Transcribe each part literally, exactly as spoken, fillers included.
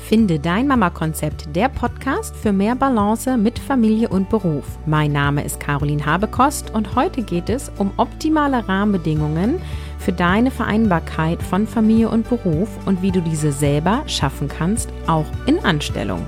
Finde dein Mama-Konzept, der Podcast für mehr Balance mit Familie und Beruf. Mein Name ist Caroline Habekost und heute geht es um optimale Rahmenbedingungen für deine Vereinbarkeit von Familie und Beruf und wie du diese selber schaffen kannst, auch in Anstellung.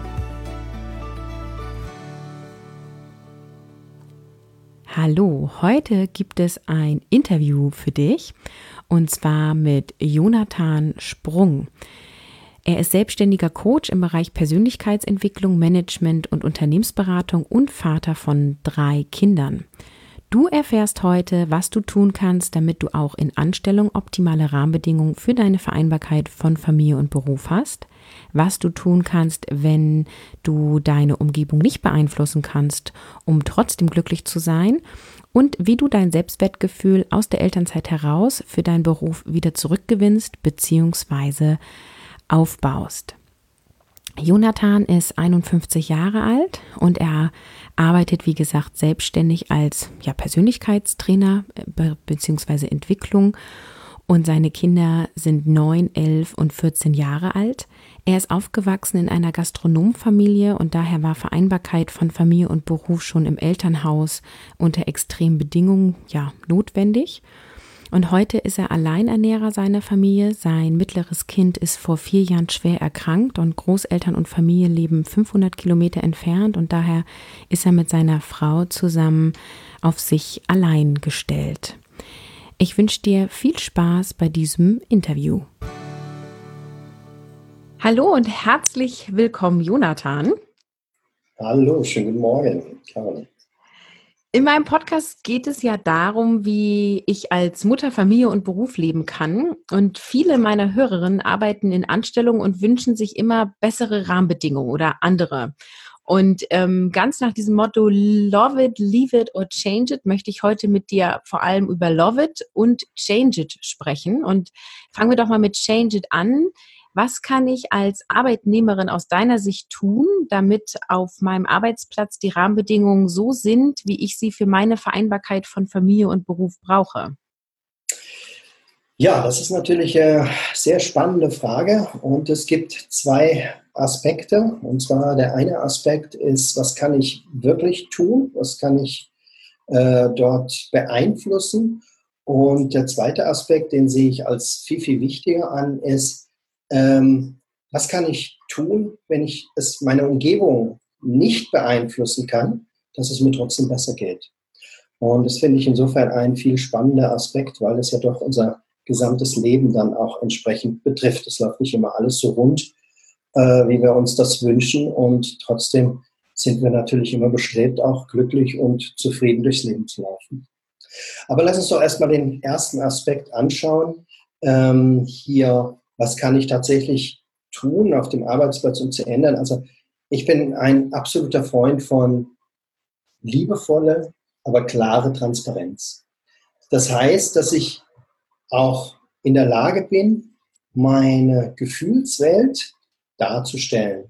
Hallo, heute gibt es ein Interview für dich und zwar mit Jonathan Sprung. Er ist selbstständiger Coach im Bereich Persönlichkeitsentwicklung, Management und Unternehmensberatung und Vater von drei Kindern. Du erfährst heute, was du tun kannst, damit du auch in Anstellung optimale Rahmenbedingungen für deine Vereinbarkeit von Familie und Beruf hast, was du tun kannst, wenn du deine Umgebung nicht beeinflussen kannst, um trotzdem glücklich zu sein, und wie du dein Selbstwertgefühl aus der Elternzeit heraus für deinen Beruf wieder zurückgewinnst bzw. aufbaust. Jonathan ist einundfünfzig Jahre alt und er arbeitet, wie gesagt, selbstständig als ja, Persönlichkeitstrainer be- bzw. Entwicklung und seine Kinder sind neun, elf und vierzehn Jahre alt. Er ist aufgewachsen in einer Gastronomenfamilie und daher war Vereinbarkeit von Familie und Beruf schon im Elternhaus unter extremen Bedingungen ja, notwendig. Und heute ist er Alleinernährer seiner Familie. Sein mittleres Kind ist vor vier Jahren schwer erkrankt und Großeltern und Familie leben fünfhundert Kilometer entfernt und daher ist er mit seiner Frau zusammen auf sich allein gestellt. Ich wünsche dir viel Spaß bei diesem Interview. Hallo und herzlich willkommen, Jonathan. Hallo, schönen guten Morgen, Caroline. In meinem Podcast geht es ja darum, wie ich als Mutter, Familie und Beruf leben kann. Und viele meiner Hörerinnen arbeiten in Anstellung und wünschen sich immer bessere Rahmenbedingungen oder andere. Und ähm, ganz nach diesem Motto Love it, leave it or change it möchte ich heute mit dir vor allem über Love it und Change it sprechen. Und fangen wir doch mal mit Change it an. Was kann ich als Arbeitnehmerin aus deiner Sicht tun, damit auf meinem Arbeitsplatz die Rahmenbedingungen so sind, wie ich sie für meine Vereinbarkeit von Familie und Beruf brauche? Ja, das ist natürlich eine sehr spannende Frage und es gibt zwei Aspekte. Und zwar der eine Aspekt ist, was kann ich wirklich tun? Was kann ich äh, dort beeinflussen? Und der zweite Aspekt, den sehe ich als viel, viel wichtiger an, ist, ähm, was kann ich tun, wenn ich es meine Umgebung nicht beeinflussen kann, dass es mir trotzdem besser geht. Und das finde ich insofern ein viel spannender Aspekt, weil es ja doch unser gesamtes Leben dann auch entsprechend betrifft. Es läuft nicht immer alles so rund, äh, wie wir uns das wünschen. Und trotzdem sind wir natürlich immer bestrebt, auch glücklich und zufrieden durchs Leben zu laufen. Aber lass uns doch erstmal den ersten Aspekt anschauen. Ähm, hier, was kann ich tatsächlich tun auf dem Arbeitsplatz, um zu ändern? Also ich bin ein absoluter Freund von liebevolle, aber klare Transparenz. Das heißt, dass ich auch in der Lage bin, meine Gefühlswelt darzustellen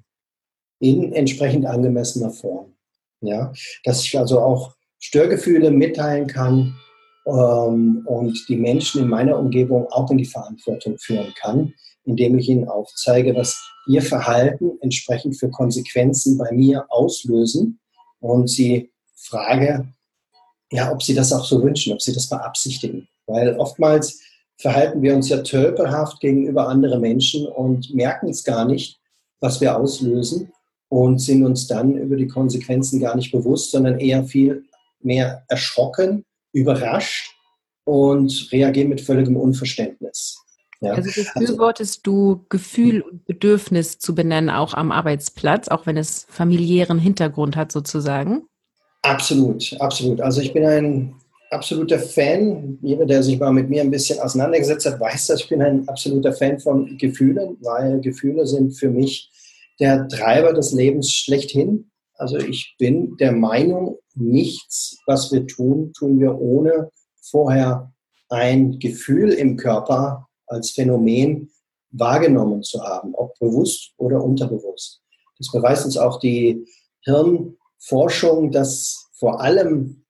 in entsprechend angemessener Form. Ja, dass ich also auch Störgefühle mitteilen kann ähm, und die Menschen in meiner Umgebung auch in die Verantwortung führen kann, indem ich ihnen aufzeige, was ihr Verhalten entsprechend für Konsequenzen bei mir auslösen und sie frage, ja, ob sie das auch so wünschen, ob sie das beabsichtigen. Weil oftmals verhalten wir uns ja tölpelhaft gegenüber anderen Menschen und merken es gar nicht, was wir auslösen und sind uns dann über die Konsequenzen gar nicht bewusst, sondern eher viel mehr erschrocken, überrascht und reagieren mit völligem Unverständnis. Ja. Also befürwortest du Gefühl und Bedürfnis zu benennen, auch am Arbeitsplatz, auch wenn es familiären Hintergrund hat sozusagen? Absolut, absolut. Also ich bin ein absoluter Fan. Jeder, der sich mal mit mir ein bisschen auseinandergesetzt hat, weiß, dass ich bin ein absoluter Fan von Gefühlen, weil Gefühle sind für mich der Treiber des Lebens schlechthin. Also ich bin der Meinung, nichts, was wir tun, tun wir ohne vorher ein Gefühl im Körper als Phänomen wahrgenommen zu haben, ob bewusst oder unterbewusst. Das beweist uns auch die Hirnforschung, dass vor allem,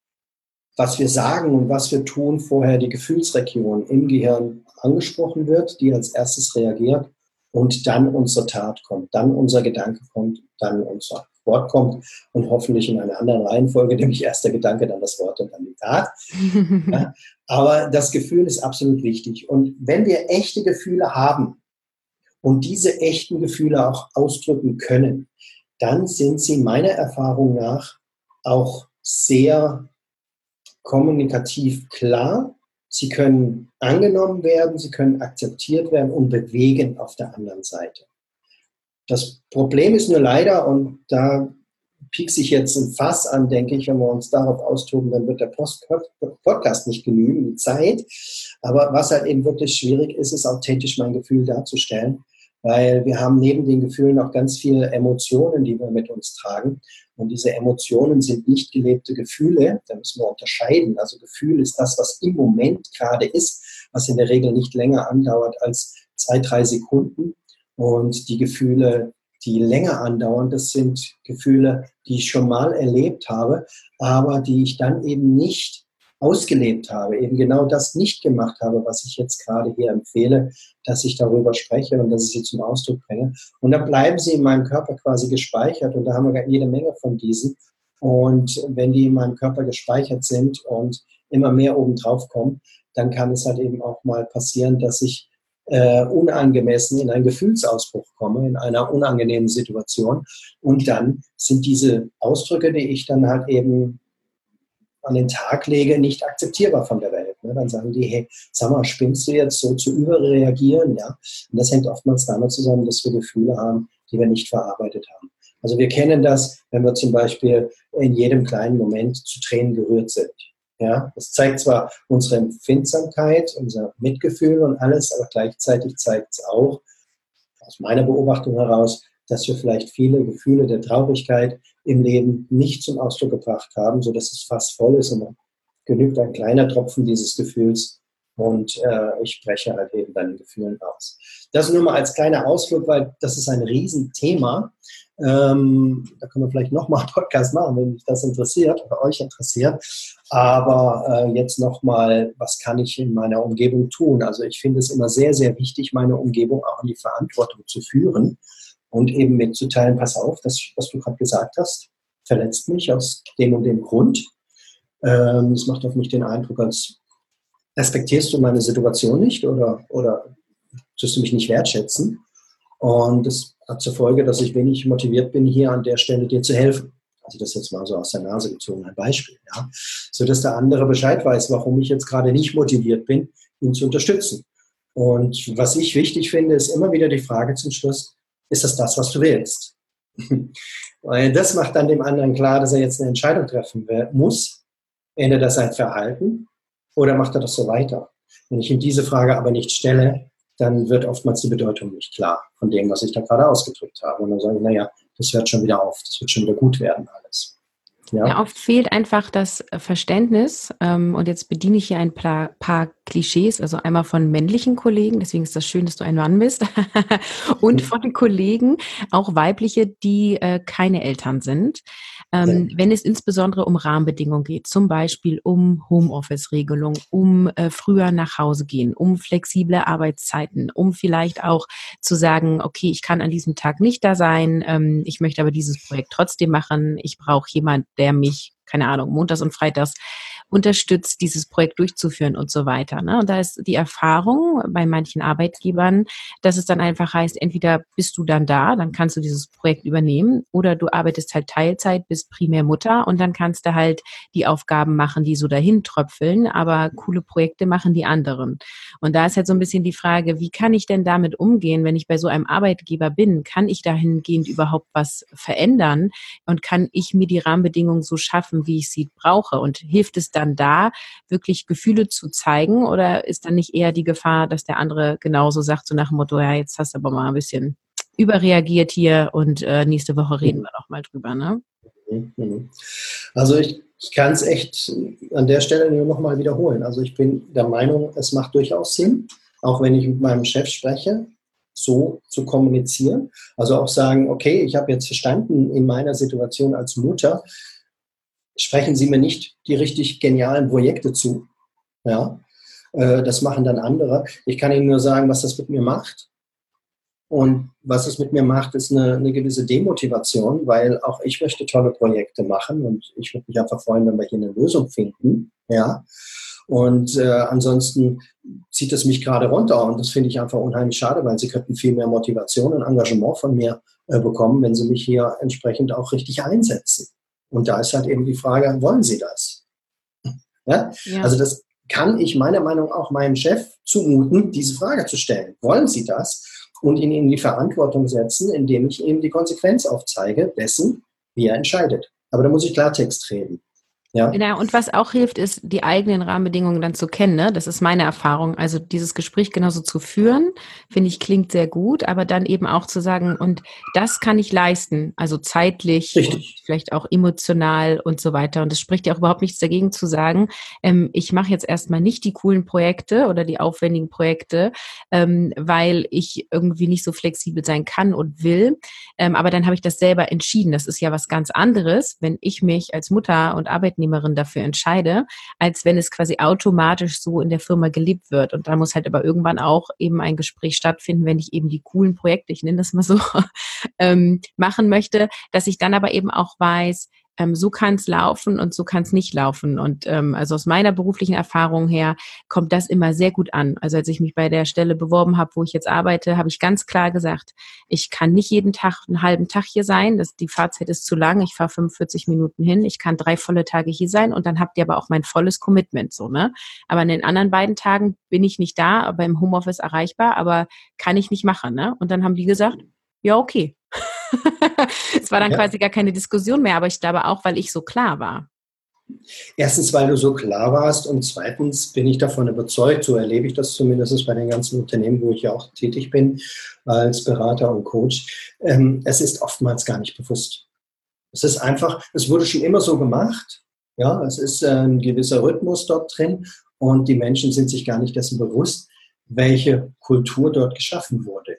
was wir sagen und was wir tun, vorher die Gefühlsregion im Gehirn angesprochen wird, die als erstes reagiert und dann unsere Tat kommt, dann unser Gedanke kommt, dann unser Wort kommt und hoffentlich in einer anderen Reihenfolge, nämlich erst der Gedanke, dann das Wort und dann die Tat. Ja, aber das Gefühl ist absolut wichtig. Und wenn wir echte Gefühle haben und diese echten Gefühle auch ausdrücken können, dann sind sie meiner Erfahrung nach auch sehr kommunikativ klar. Sie können angenommen werden, sie können akzeptiert werden und bewegen auf der anderen Seite. Das Problem ist nur leider, und da piekse ich jetzt ein Fass an, denke ich, wenn wir uns darauf austoben, dann wird der Post- Podcast nicht genügen, die Zeit. Aber was halt eben wirklich schwierig ist, ist authentisch mein Gefühl darzustellen, weil wir haben neben den Gefühlen auch ganz viele Emotionen, die wir mit uns tragen. Und diese Emotionen sind nicht gelebte Gefühle, da müssen wir unterscheiden. Also Gefühl ist das, was im Moment gerade ist, was in der Regel nicht länger andauert als zwei, drei Sekunden. Und die Gefühle, die länger andauern, das sind Gefühle, die ich schon mal erlebt habe, aber die ich dann eben nicht ausgelebt habe, eben genau das nicht gemacht habe, was ich jetzt gerade hier empfehle, dass ich darüber spreche und dass ich sie zum Ausdruck bringe. Und dann bleiben sie in meinem Körper quasi gespeichert und da haben wir jede Menge von diesen. Und wenn die in meinem Körper gespeichert sind und immer mehr obendrauf kommen, dann kann es halt eben auch mal passieren, dass ich äh, unangemessen in einen Gefühlsausbruch komme, in einer unangenehmen Situation. Und dann sind diese Ausdrücke, die ich dann halt eben an den Tag lege, nicht akzeptierbar von der Welt. Ne? Dann sagen die, hey, sag mal, spinnst du jetzt so zu überreagieren? Ja? Und das hängt oftmals damit zusammen, dass wir Gefühle haben, die wir nicht verarbeitet haben. Also wir kennen das, wenn wir zum Beispiel in jedem kleinen Moment zu Tränen gerührt sind. Ja? Das zeigt zwar unsere Empfindsamkeit, unser Mitgefühl und alles, aber gleichzeitig zeigt es auch, aus meiner Beobachtung heraus, dass wir vielleicht viele Gefühle der Traurigkeit im Leben nicht zum Ausdruck gebracht haben, sodass es fast voll ist und dann genügt ein kleiner Tropfen dieses Gefühls und äh, ich spreche halt eben dann den Gefühlen aus. Das nur mal als kleiner Ausflug, weil das ist ein Riesenthema. Ähm, da können wir vielleicht nochmal einen Podcast machen, wenn mich das interessiert oder euch interessiert. Aber äh, jetzt nochmal, was kann ich in meiner Umgebung tun? Also ich finde es immer sehr, sehr wichtig, meine Umgebung auch in die Verantwortung zu führen. Und eben mitzuteilen, pass auf, das, was du gerade gesagt hast, verletzt mich aus dem und dem Grund. Ähm, es macht auf mich den Eindruck, als respektierst du meine Situation nicht oder, oder tust du mich nicht wertschätzen. Und das hat zur Folge, dass ich wenig motiviert bin, hier an der Stelle dir zu helfen. Also das jetzt mal so aus der Nase gezogen, ein Beispiel. Ja? So dass der andere Bescheid weiß, warum ich jetzt gerade nicht motiviert bin, ihn zu unterstützen. Und was ich wichtig finde, ist immer wieder die Frage zum Schluss, ist das das, was du willst? Weil das macht dann dem anderen klar, dass er jetzt eine Entscheidung treffen muss. Ändert er sein Verhalten oder macht er das so weiter? Wenn ich ihm diese Frage aber nicht stelle, dann wird oftmals die Bedeutung nicht klar von dem, was ich da gerade ausgedrückt habe. Und dann sage ich, naja, das hört schon wieder auf, das wird schon wieder gut werden alles. Ja, ja, oft fehlt einfach das Verständnis, ähm, und jetzt bediene ich hier ein paar, paar Klischees, also einmal von männlichen Kollegen, deswegen ist das schön, dass du ein Mann bist, und von Kollegen, auch weibliche, die äh, keine Eltern sind. Ähm, ja. Wenn es insbesondere um Rahmenbedingungen geht, zum Beispiel um Homeoffice-Regelung, um äh, früher nach Hause gehen, um flexible Arbeitszeiten, um vielleicht auch zu sagen, okay, ich kann an diesem Tag nicht da sein, ähm, ich möchte aber dieses Projekt trotzdem machen, ich brauche jemanden, der mich, keine Ahnung, montags und freitags unterstützt, dieses Projekt durchzuführen und so weiter. Ne? Und da ist die Erfahrung bei manchen Arbeitgebern, dass es dann einfach heißt, entweder bist du dann da, dann kannst du dieses Projekt übernehmen, oder du arbeitest halt Teilzeit, bist primär Mutter und dann kannst du halt die Aufgaben machen, die so dahin tröpfeln, aber coole Projekte machen die anderen. Und da ist halt so ein bisschen die Frage, wie kann ich denn damit umgehen, wenn ich bei so einem Arbeitgeber bin? Kann ich dahingehend überhaupt was verändern und kann ich mir die Rahmenbedingungen so schaffen, wie ich sie brauche? Und hilft es dann da, wirklich Gefühle zu zeigen, oder ist dann nicht eher die Gefahr, dass der andere genauso sagt, so nach dem Motto, ja, jetzt hast du aber mal ein bisschen überreagiert hier und äh, nächste Woche reden wir noch mal drüber, ne? Also ich, ich kann es echt an der Stelle nur noch mal wiederholen. Also ich bin der Meinung, es macht durchaus Sinn, auch wenn ich mit meinem Chef spreche, so zu kommunizieren. Also auch sagen, okay, ich habe jetzt verstanden, in meiner Situation als Mutter sprechen Sie mir nicht die richtig genialen Projekte zu. Ja, äh, das machen dann andere. Ich kann Ihnen nur sagen, was das mit mir macht. Und was es mit mir macht, ist eine, eine gewisse Demotivation, weil auch ich möchte tolle Projekte machen und ich würde mich einfach freuen, wenn wir hier eine Lösung finden. Ja. Und äh, ansonsten zieht es mich gerade runter und das finde ich einfach unheimlich schade, weil sie könnten viel mehr Motivation und Engagement von mir äh, bekommen, wenn sie mich hier entsprechend auch richtig einsetzen. Und da ist halt eben die Frage, wollen sie das? Ja? Ja. Also das kann ich meiner Meinung nach auch meinem Chef zumuten, diese Frage zu stellen. Wollen sie das? Und ihn in die Verantwortung setzen, indem ich ihm die Konsequenz aufzeige dessen, wie er entscheidet. Aber da muss ich Klartext reden. Ja. Genau, und was auch hilft, ist, die eigenen Rahmenbedingungen dann zu kennen. Ne? Das ist meine Erfahrung. Also dieses Gespräch genauso zu führen, finde ich, klingt sehr gut, aber dann eben auch zu sagen, und das kann ich leisten, also zeitlich, und vielleicht auch emotional und so weiter. Und es spricht ja auch überhaupt nichts dagegen zu sagen, ähm, ich mache jetzt erstmal nicht die coolen Projekte oder die aufwendigen Projekte, ähm, weil ich irgendwie nicht so flexibel sein kann und will. Ähm, aber dann habe ich das selber entschieden. Das ist ja was ganz anderes, wenn ich mich als Mutter und Arbeitnehmerin dafür entscheide, als wenn es quasi automatisch so in der Firma gelebt wird. Und da muss halt aber irgendwann auch eben ein Gespräch stattfinden, wenn ich eben die coolen Projekte, ich nenne das mal so, ähm, machen möchte, dass ich dann aber eben auch weiß, ähm, so kann es laufen und so kann es nicht laufen. Und ähm, also aus meiner beruflichen Erfahrung her kommt das immer sehr gut an. Also als ich mich bei der Stelle beworben habe, wo ich jetzt arbeite, habe ich ganz klar gesagt, ich kann nicht jeden Tag einen halben Tag hier sein. Das, die Fahrzeit ist zu lang. Ich fahre fünfundvierzig Minuten hin. Ich kann drei volle Tage hier sein und dann habt ihr aber auch mein volles Commitment. So, ne? Aber in den anderen beiden Tagen bin ich nicht da, aber im Homeoffice erreichbar, aber kann ich nicht machen. Ne? Und dann haben die gesagt, ja, okay. Es war dann ja. quasi gar keine Diskussion mehr, aber ich glaube auch, weil ich so klar war. Erstens, weil du so klar warst und zweitens bin ich davon überzeugt, so erlebe ich das zumindest bei den ganzen Unternehmen, wo ich ja auch tätig bin als Berater und Coach. Ähm, es ist oftmals gar nicht bewusst. Es ist einfach, es wurde schon immer so gemacht. Ja, es ist ein gewisser Rhythmus dort drin und die Menschen sind sich gar nicht dessen bewusst, welche Kultur dort geschaffen wurde.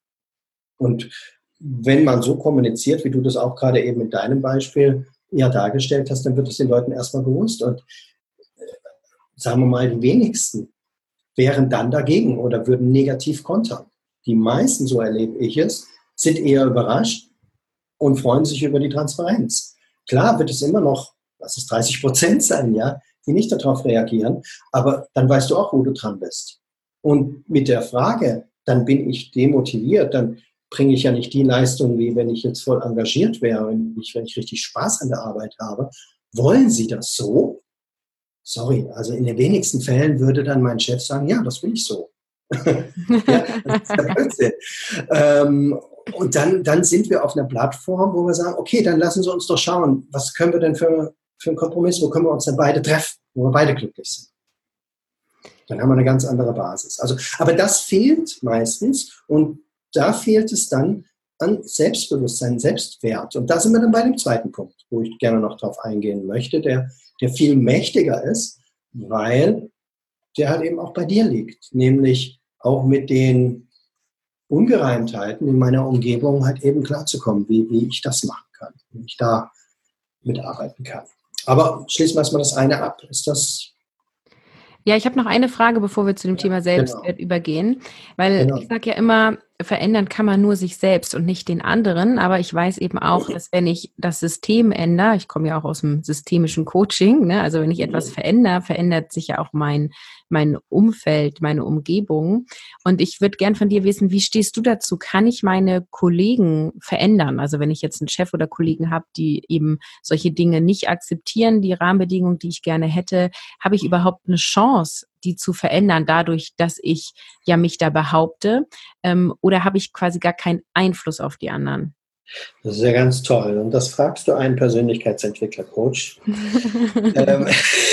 Und wenn man so kommuniziert, wie du das auch gerade eben mit deinem Beispiel ja dargestellt hast, dann wird es den Leuten erstmal bewusst. Und äh, sagen wir mal, die wenigsten wären dann dagegen oder würden negativ kontern. Die meisten, so erlebe ich es, sind eher überrascht und freuen sich über die Transparenz. Klar wird es immer noch, lass es dreißig Prozent sein, ja, die nicht darauf reagieren, aber dann weißt du auch, wo du dran bist. Und mit der Frage, dann bin ich demotiviert, dann bringe ich ja nicht die Leistung, wie wenn ich jetzt voll engagiert wäre, wenn ich, wenn ich richtig Spaß an der Arbeit habe. Wollen Sie das so? Sorry, also in den wenigsten Fällen würde dann mein Chef sagen, ja, das will ich so. Ja, das ist der Blödsinn. Ähm, und dann, dann sind wir auf einer Plattform, wo wir sagen, okay, dann lassen Sie uns doch schauen, was können wir denn für, für einen Kompromiss, wo können wir uns denn beide treffen, wo wir beide glücklich sind. Dann haben wir eine ganz andere Basis. Also, aber das fehlt meistens und da fehlt es dann an Selbstbewusstsein, Selbstwert. Und da sind wir dann bei dem zweiten Punkt, wo ich gerne noch drauf eingehen möchte, der, der viel mächtiger ist, weil der halt eben auch bei dir liegt. Nämlich auch mit den Ungereimtheiten in meiner Umgebung halt eben klarzukommen, wie, wie ich das machen kann, wie ich da mitarbeiten kann. Aber schließen wir erstmal das eine ab. Ist das... Ja, ich habe noch eine Frage, bevor wir zu dem ja, Thema Selbstwert genau. übergehen, weil genau. ich sage ja immer, verändern kann man nur sich selbst und nicht den anderen, aber ich weiß eben auch, dass wenn ich das System ändere, ich komme ja auch aus dem systemischen Coaching, ne, also wenn ich etwas verändere, verändert sich ja auch mein mein Umfeld, meine Umgebung. Und ich würde gern von dir wissen, wie stehst du dazu? Kann ich meine Kollegen verändern? Also wenn ich jetzt einen Chef oder Kollegen habe, die eben solche Dinge nicht akzeptieren, die Rahmenbedingungen, die ich gerne hätte, habe ich überhaupt eine Chance, die zu verändern, dadurch, dass ich ja mich da behaupte? Ähm, oder habe ich quasi gar keinen Einfluss auf die anderen? Das ist ja ganz toll. Und das fragst du einen Persönlichkeitsentwickler-Coach. ähm.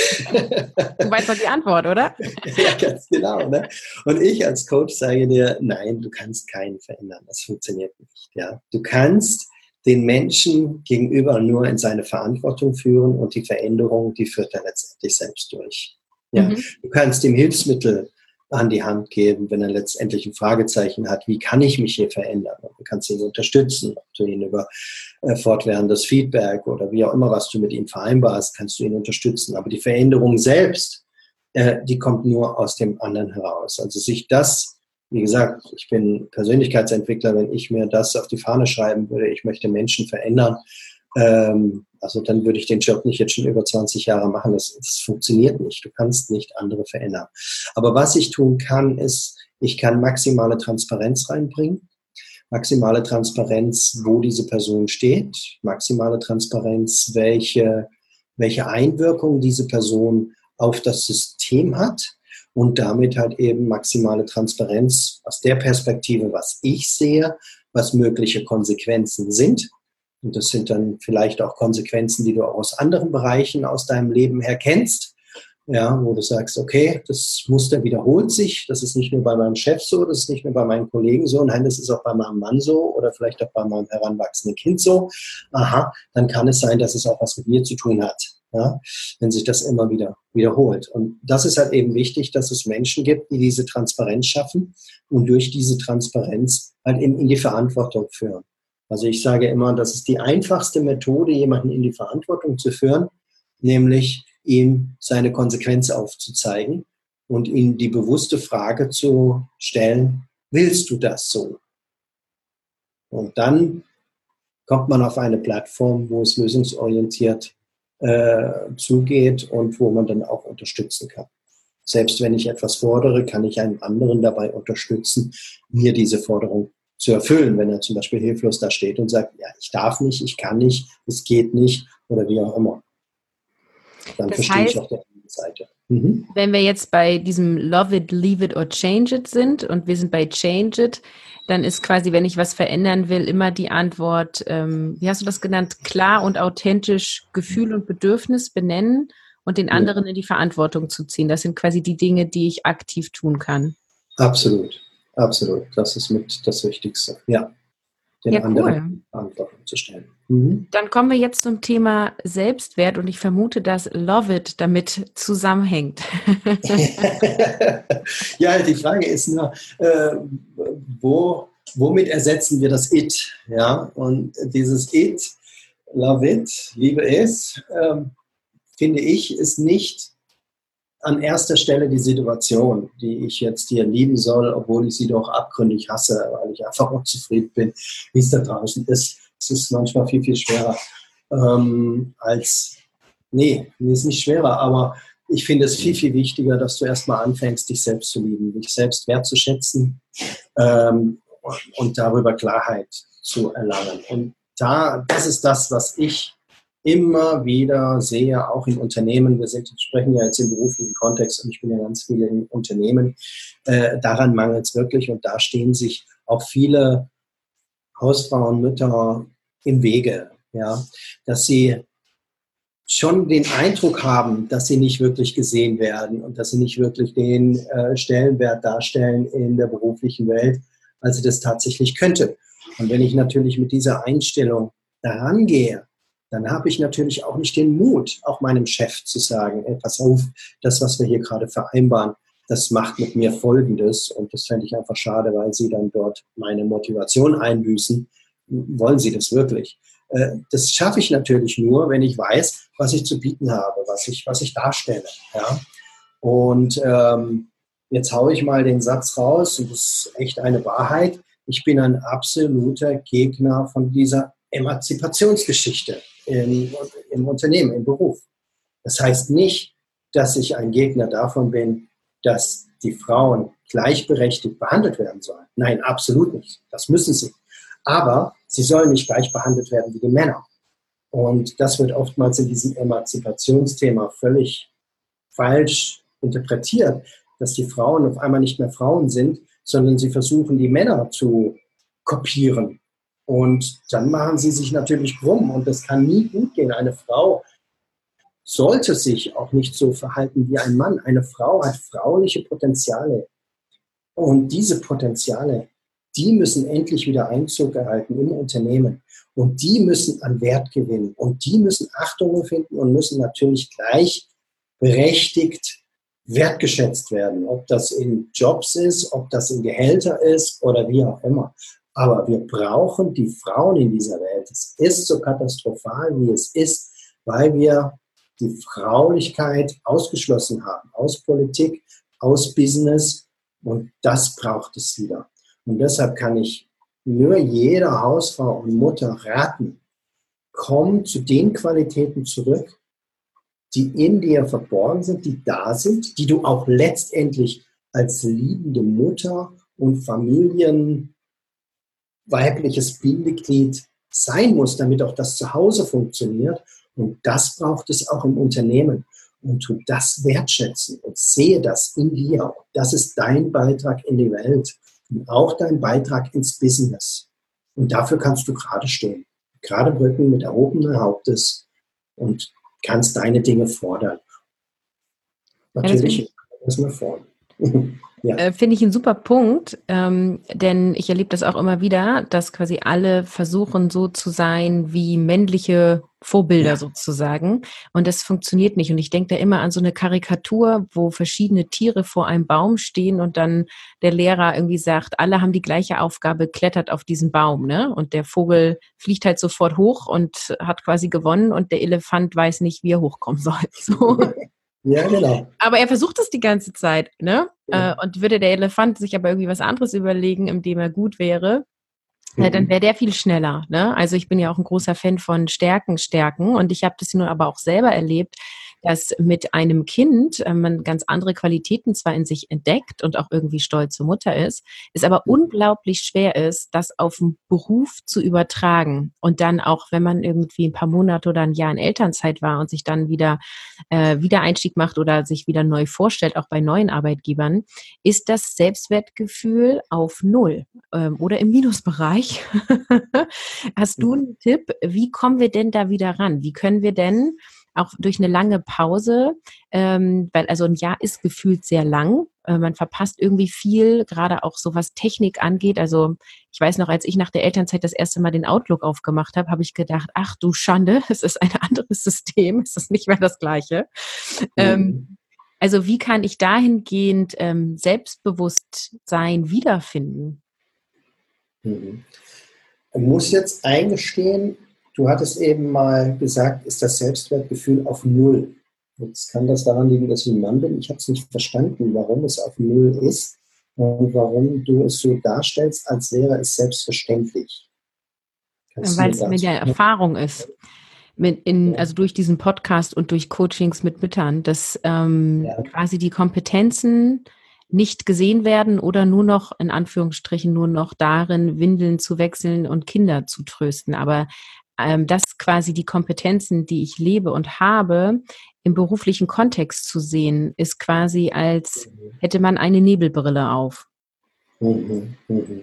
Du weißt doch die Antwort, oder? Ja, ganz genau. Ne? Und ich als Coach sage dir, nein, du kannst keinen verändern. Das funktioniert nicht. Ja? Du kannst den Menschen gegenüber nur in seine Verantwortung führen und die Veränderung, die führt er letztendlich selbst durch. Ja? Mhm. Du kannst ihm Hilfsmittel an die Hand geben, wenn er letztendlich ein Fragezeichen hat, wie kann ich mich hier verändern? Du kannst ihn unterstützen, ob du ihn über äh, fortwährendes Feedback oder wie auch immer, was du mit ihm vereinbarst, kannst du ihn unterstützen. Aber die Veränderung selbst, äh, die kommt nur aus dem anderen heraus. Also sich das wie gesagt, ich bin Persönlichkeitsentwickler, wenn ich mir das auf die Fahne schreiben würde, ich möchte Menschen verändern, ähm, also dann würde ich den Job nicht jetzt schon über zwanzig Jahre machen. Das, das funktioniert nicht. Du kannst nicht andere verändern. Aber was ich tun kann, ist, ich kann maximale Transparenz reinbringen. Maximale Transparenz, wo diese Person steht. Maximale Transparenz, welche, welche Einwirkung diese Person auf das System hat. Und damit halt eben maximale Transparenz aus der Perspektive, was ich sehe, was mögliche Konsequenzen sind. Und das sind dann vielleicht auch Konsequenzen, die du auch aus anderen Bereichen aus deinem Leben her kennst. Ja, wo du sagst, okay, das Muster wiederholt sich. Das ist nicht nur bei meinem Chef so, das ist nicht nur bei meinen Kollegen so, nein, das ist auch bei meinem Mann so oder vielleicht auch bei meinem heranwachsenden Kind so. Aha, dann kann es sein, dass es auch was mit mir zu tun hat, ja, wenn sich das immer wieder wiederholt. Und das ist halt eben wichtig, dass es Menschen gibt, die diese Transparenz schaffen und durch diese Transparenz halt eben in die Verantwortung führen. Also ich sage immer, das ist die einfachste Methode, jemanden in die Verantwortung zu führen, nämlich ihm seine Konsequenz aufzuzeigen und ihm die bewusste Frage zu stellen, willst du das so? Und dann kommt man auf eine Plattform, wo es lösungsorientiert äh, zugeht und wo man dann auch unterstützen kann. Selbst wenn ich etwas fordere, kann ich einen anderen dabei unterstützen, mir diese Forderung zu erfüllen, wenn er zum Beispiel hilflos da steht und sagt, ja, ich darf nicht, ich kann nicht, es geht nicht oder wie auch immer. Dann Das verstehe heißt, ich auch die andere Seite. Mhm. wenn wir jetzt bei diesem Love it, leave it or change it sind und wir sind bei change it, dann ist quasi, wenn ich was verändern will, immer die Antwort, ähm, wie hast du das genannt, klar und authentisch Gefühl und Bedürfnis benennen und den anderen ja. in die Verantwortung zu ziehen. Das sind quasi die Dinge, die ich aktiv tun kann. Absolut, absolut. Das ist mit das Wichtigste. Ja, den ja, anderen cool. Verantwortung zu stellen. Mhm. Dann kommen wir jetzt zum Thema Selbstwert und ich vermute, dass Love it damit zusammenhängt. Ja, die Frage ist nur, äh, wo, womit ersetzen wir das It? Ja, und dieses It, Love it, liebe es, äh, finde ich, ist nicht an erster Stelle die Situation, die ich jetzt hier lieben soll, obwohl ich sie doch abgründig hasse, weil ich einfach unzufrieden bin, wie es da draußen ist. Es ist manchmal viel, viel schwerer ähm, als, nee, es ist nicht schwerer, aber ich finde es viel, viel wichtiger, dass du erstmal anfängst, dich selbst zu lieben, dich selbst wertzuschätzen ähm, und darüber Klarheit zu erlangen. Und da, das ist das, was ich immer wieder sehe, auch in Unternehmen. Wir sind, sprechen ja jetzt im beruflichen Kontext und ich bin ja ganz viel in Unternehmen. Äh, daran mangelt es wirklich und da stehen sich auch viele Hausfrauen, Mütter im Wege, ja, dass sie schon den Eindruck haben, dass sie nicht wirklich gesehen werden und dass sie nicht wirklich den äh, Stellenwert darstellen in der beruflichen Welt, als sie das tatsächlich könnte. Und wenn ich natürlich mit dieser Einstellung daran gehe, dann habe ich natürlich auch nicht den Mut, auch meinem Chef zu sagen, ey, pass auf, das, was wir hier gerade vereinbaren, das macht mit mir Folgendes und das fände ich einfach schade, weil sie dann dort meine Motivation einbüßen. Wollen sie das wirklich? Das schaffe ich natürlich nur, wenn ich weiß, was ich zu bieten habe, was ich, was ich darstelle. Ja? Und ähm, jetzt haue ich mal den Satz raus, und das ist echt eine Wahrheit. Ich bin ein absoluter Gegner von dieser Emanzipationsgeschichte im, im Unternehmen, im Beruf. Das heißt nicht, dass ich ein Gegner davon bin, dass die Frauen gleichberechtigt behandelt werden sollen. Nein, absolut nicht. Das müssen sie. Aber sie sollen nicht gleich behandelt werden wie die Männer. Und das wird oftmals in diesem Emanzipationsthema völlig falsch interpretiert, dass die Frauen auf einmal nicht mehr Frauen sind, sondern sie versuchen, die Männer zu kopieren. Und dann machen sie sich natürlich krumm und das kann nie gut gehen. Eine Frau sollte sich auch nicht so verhalten wie ein Mann. Eine Frau hat frauliche Potenziale. Und diese Potenziale, die müssen endlich wieder Einzug erhalten im Unternehmen. Und die müssen an Wert gewinnen. Und die müssen Achtung finden und müssen natürlich gleichberechtigt wertgeschätzt werden. Ob das in Jobs ist, ob das in Gehälter ist oder wie auch immer. Aber wir brauchen die Frauen in dieser Welt. Es ist so katastrophal, wie es ist, weil wir die Fraulichkeit ausgeschlossen haben. Aus Politik, aus Business, Und das braucht es wieder. Und deshalb kann ich nur jeder Hausfrau und Mutter raten, komm zu den Qualitäten zurück, die in dir verborgen sind, die da sind, die du auch letztendlich als liebende Mutter und familienweibliches Bindeglied sein musst, damit auch das Zuhause funktioniert. Und das braucht es auch im Unternehmen. Und tu das wertschätzen und sehe das in dir. Das ist dein Beitrag in die Welt und auch dein Beitrag ins Business. Und dafür kannst du gerade stehen. Gerade Rücken mit erhobenen Hauptes und kannst deine Dinge fordern. Natürlich Ja, das wir vorne. Ja. Äh, finde ich einen super Punkt, ähm, denn ich erlebe das auch immer wieder, dass quasi alle versuchen, so zu sein wie männliche Vorbilder, ja, sozusagen. Und das funktioniert nicht. Und ich denke da immer an so eine Karikatur, wo verschiedene Tiere vor einem Baum stehen und dann der Lehrer irgendwie sagt, alle haben die gleiche Aufgabe, klettert auf diesen Baum, ne? Und der Vogel fliegt halt sofort hoch und hat quasi gewonnen und der Elefant weiß nicht, wie er hochkommen soll. So. Ja, genau. Aber er versucht es die ganze Zeit, ne? Ja. Äh, und würde der Elefant sich aber irgendwie was anderes überlegen, in dem er gut wäre, mhm. äh, dann wäre der viel schneller, ne? Also ich bin ja auch ein großer Fan von Stärken, Stärken. Und ich habe das nun aber auch selber erlebt, dass mit einem Kind äh, man ganz andere Qualitäten zwar in sich entdeckt und auch irgendwie stolze Mutter ist, es aber mhm. unglaublich schwer ist, das auf den Beruf zu übertragen. Und dann auch, wenn man irgendwie ein paar Monate oder ein Jahr in Elternzeit war und sich dann wieder äh, Wiedereinstieg macht oder sich wieder neu vorstellt, auch bei neuen Arbeitgebern, ist das Selbstwertgefühl auf Null ähm, oder im Minusbereich. Hast du einen Tipp? Wie kommen wir denn da wieder ran? Wie können wir denn auch durch eine lange Pause, ähm, weil also ein Jahr ist gefühlt sehr lang, äh, man verpasst irgendwie viel, gerade auch so was Technik angeht. Also ich weiß noch, als ich nach der Elternzeit das erste Mal den Outlook aufgemacht habe, habe ich gedacht, ach du Schande, es ist ein anderes System, es ist nicht mehr das Gleiche. Mhm. Ähm, also wie kann ich dahingehend ähm, Selbstbewusstsein wiederfinden? Mhm. Ich muss jetzt eingestehen, du hattest eben mal gesagt, ist das Selbstwertgefühl auf Null. Jetzt kann das daran liegen, dass ich ein Mann bin. Ich habe es nicht verstanden, warum es auf Null ist und warum du es so darstellst, als wäre es selbstverständlich. Kannst Weil es mir ja Erfahrung ist. Mit in, also durch diesen Podcast und durch Coachings mit Müttern, dass ähm, ja. quasi die Kompetenzen nicht gesehen werden oder nur noch, in Anführungsstrichen, nur noch darin, Windeln zu wechseln und Kinder zu trösten. Aber ähm, das quasi die Kompetenzen, die ich lebe und habe, im beruflichen Kontext zu sehen, ist quasi, als hätte man eine Nebelbrille auf. Mhm, mhm.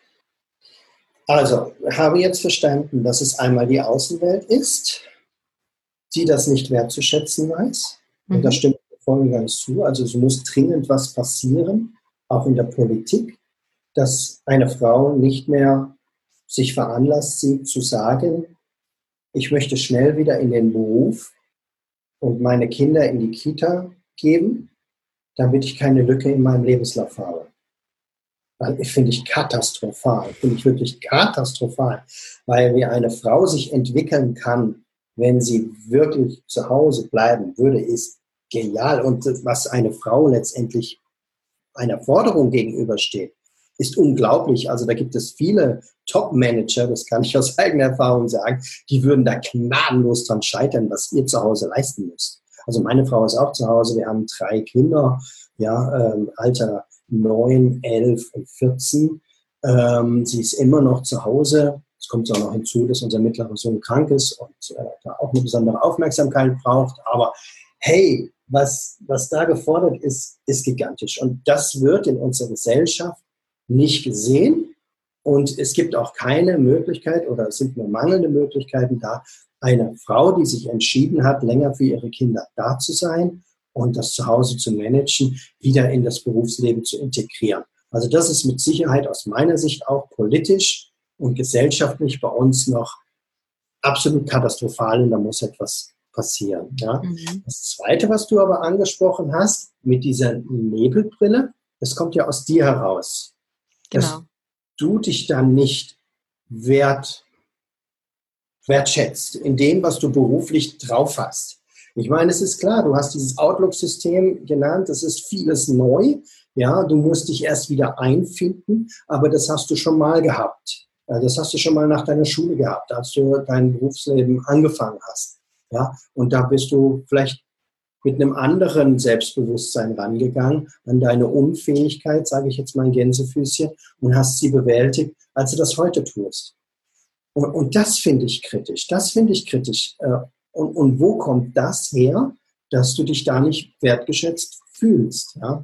Also, habe jetzt verstanden, dass es einmal die Außenwelt ist, die das nicht wertzuschätzen weiß. Und mhm. das stimmt voll und ganz zu. Also es muss dringend was passieren, auch in der Politik, dass eine Frau nicht mehr sich veranlasst sieht zu sagen, ich möchte schnell wieder in den Beruf und meine Kinder in die Kita geben, damit ich keine Lücke in meinem Lebenslauf habe. Das finde ich katastrophal, finde ich wirklich katastrophal, weil wie eine Frau sich entwickeln kann, wenn sie wirklich zu Hause bleiben würde, ist genial. Und was eine Frau letztendlich einer Forderung gegenübersteht, ist unglaublich. Also da gibt es viele Top-Manager, das kann ich aus eigener Erfahrung sagen, die würden da gnadenlos dran scheitern, was ihr zu Hause leisten müsst. Also meine Frau ist auch zu Hause, wir haben drei Kinder, ja, ähm, Alter neun, elf und vierzehn. Ähm, sie ist immer noch zu Hause. Es kommt auch noch hinzu, dass unser mittlerer Sohn krank ist und äh, da auch eine besondere Aufmerksamkeit braucht. Aber hey, was, was da gefordert ist, ist gigantisch. Und das wird in unserer Gesellschaft nicht gesehen. Und es gibt auch keine Möglichkeit oder es sind nur mangelnde Möglichkeiten da, eine Frau, die sich entschieden hat, länger für ihre Kinder da zu sein und das Zuhause zu managen, wieder in das Berufsleben zu integrieren. Also das ist mit Sicherheit aus meiner Sicht auch politisch und gesellschaftlich bei uns noch absolut katastrophal und da muss etwas passieren. Ja. Mhm. Das Zweite, was du aber angesprochen hast, mit dieser Nebelbrille, das kommt ja aus dir heraus. Genau. Dass du dich dann nicht wert, wertschätzt in dem, was du beruflich drauf hast. Ich meine, es ist klar, du hast dieses Outlook-System genannt, das ist vieles neu. Ja, du musst dich erst wieder einfinden, aber das hast du schon mal gehabt. Ja, das hast du schon mal nach deiner Schule gehabt, als du dein Berufsleben angefangen hast. Ja, und da bist du vielleicht mit einem anderen Selbstbewusstsein rangegangen an deine Unfähigkeit, sage ich jetzt mal in Gänsefüßchen, und hast sie bewältigt, als du das heute tust. Und, und das finde ich kritisch. Das finde ich kritisch. Und, und wo kommt das her, dass du dich da nicht wertgeschätzt fühlst? Ja?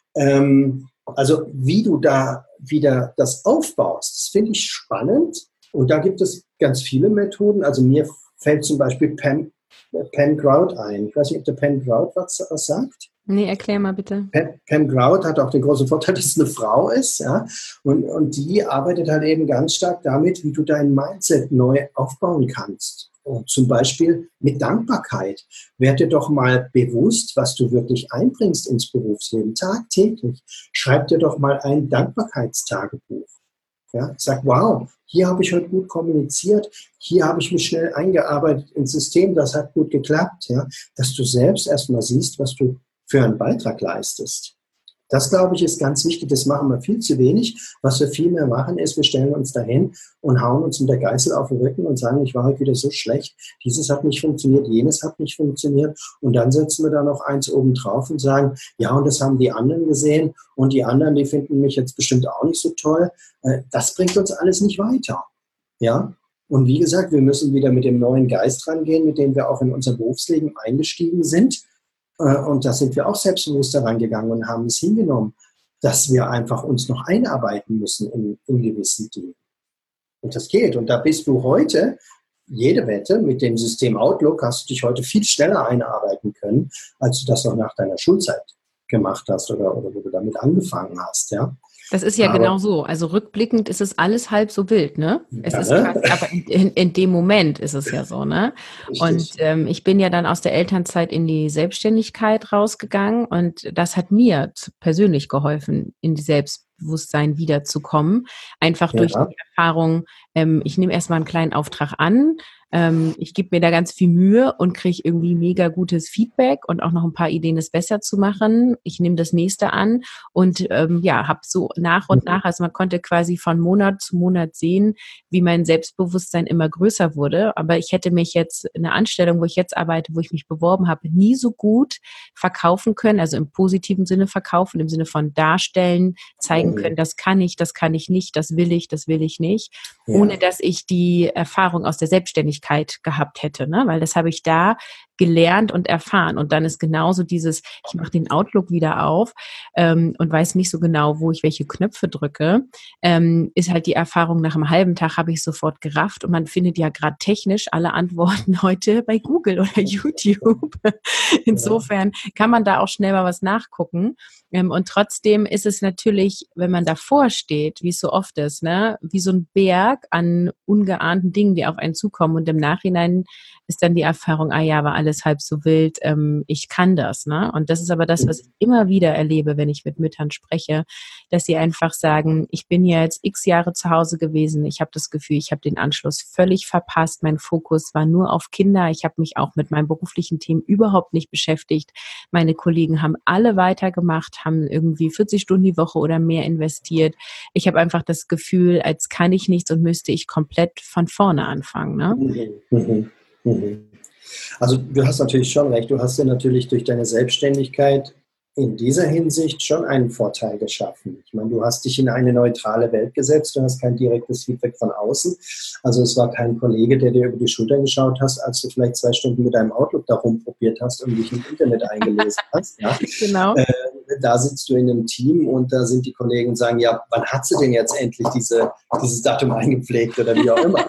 Ähm, also wie du da wieder das aufbaust, das finde ich spannend. Und da gibt es ganz viele Methoden. Also mir fällt zum Beispiel Pam, Pam Grout ein. Ich weiß nicht, ob der Pam Grout was, was sagt. Nee, erklär mal bitte. Pam, Pam Grout hat auch den großen Vorteil, dass es eine Frau ist. Ja? Und, und die arbeitet halt eben ganz stark damit, wie du dein Mindset neu aufbauen kannst. Und zum Beispiel mit Dankbarkeit. Werd dir doch mal bewusst, was du wirklich einbringst ins Berufsleben, tagtäglich. Schreib dir doch mal ein Dankbarkeitstagebuch. Ja? Sag, wow, hier habe ich heute gut kommuniziert, hier habe ich mich schnell eingearbeitet ins System, das hat gut geklappt. Ja? Dass du selbst erstmal siehst, was du für einen Beitrag leistest. Das, glaube ich, ist ganz wichtig. Das machen wir viel zu wenig. Was wir viel mehr machen, ist, wir stellen uns dahin und hauen uns mit der Geißel auf den Rücken und sagen, ich war heute wieder so schlecht. Dieses hat nicht funktioniert, jenes hat nicht funktioniert. Und dann setzen wir da noch eins oben drauf und sagen, ja, und das haben die anderen gesehen. Und die anderen, die finden mich jetzt bestimmt auch nicht so toll. Das bringt uns alles nicht weiter. Ja? Und wie gesagt, wir müssen wieder mit dem neuen Geist rangehen, mit dem wir auch in unser Berufsleben eingestiegen sind. Und da sind wir auch selbstbewusst rangegangen und haben es hingenommen, dass wir einfach uns noch einarbeiten müssen in, in gewissen Dingen. Und das geht. Und da bist du heute, jede Wette, mit dem System Outlook hast du dich heute viel schneller einarbeiten können, als du das noch nach deiner Schulzeit gemacht hast oder, oder wo du damit angefangen hast. Ja? Das ist ja aber, genau so. Also rückblickend ist es alles halb so wild, ne? Es ja, ist ne? krass, aber in, in, in dem Moment ist es ja so, ne? Richtig. Und ähm, ich bin ja dann aus der Elternzeit in die Selbstständigkeit rausgegangen und das hat mir persönlich geholfen, in die Selbstbewusstsein wiederzukommen. Einfach Ja. durch die Erfahrung, ähm, ich nehme erstmal einen kleinen Auftrag an, ähm, ich gebe mir da ganz viel Mühe und kriege irgendwie mega gutes Feedback und auch noch ein paar Ideen, es besser zu machen. Ich nehme das nächste an und ähm, ja, habe so nach und nach, also man konnte quasi von Monat zu Monat sehen, wie mein Selbstbewusstsein immer größer wurde. Aber ich hätte mich jetzt in einer Anstellung, wo ich jetzt arbeite, wo ich mich beworben habe, nie so gut verkaufen können, also im positiven Sinne verkaufen, im Sinne von darstellen, zeigen Mhm. können, das kann ich, das kann ich nicht, das will ich, das will ich nicht, Ja. ohne dass ich die Erfahrung aus der Selbstständigkeit gehabt hätte, ne? Weil das habe ich da gelernt und erfahren. Und dann ist genauso dieses, ich mache den Outlook wieder auf ähm, und weiß nicht so genau, wo ich welche Knöpfe drücke, ähm, ist halt die Erfahrung, nach einem halben Tag habe ich sofort gerafft und man findet ja gerade technisch alle Antworten heute bei Google oder YouTube. Insofern kann man da auch schnell mal was nachgucken. Ähm, und trotzdem ist es natürlich, wenn man davor steht, wie es so oft ist, ne, wie so ein Berg an ungeahnten Dingen, die auf einen zukommen. Und im Nachhinein ist dann die Erfahrung, ah ja, war alles halb so wild, ähm, ich kann das. Ne? Und das ist aber das, was ich immer wieder erlebe, wenn ich mit Müttern spreche, dass sie einfach sagen, ich bin jetzt x Jahre zu Hause gewesen, ich habe das Gefühl, ich habe den Anschluss völlig verpasst, mein Fokus war nur auf Kinder, ich habe mich auch mit meinen beruflichen Themen überhaupt nicht beschäftigt. Meine Kollegen haben alle weitergemacht, haben irgendwie vierzig Stunden die Woche oder mehr investiert. Ich habe einfach das Gefühl, als kann ich nichts und müsste ich komplett von vorne anfangen. Ne? Mhm. Mhm. Mhm. Also du hast natürlich schon recht, du hast dir natürlich durch deine Selbstständigkeit in dieser Hinsicht schon einen Vorteil geschaffen. Ich meine, du hast dich in eine neutrale Welt gesetzt, du hast kein direktes Feedback von außen. Also es war kein Kollege, der dir über die Schulter geschaut hast, als du vielleicht zwei Stunden mit deinem Outlook da rumprobiert hast und dich im Internet eingelesen hast. Ja. Genau. Äh, da sitzt du in einem Team und da sind die Kollegen und sagen, ja, wann hat sie denn jetzt endlich diese, dieses Datum eingepflegt oder wie auch immer.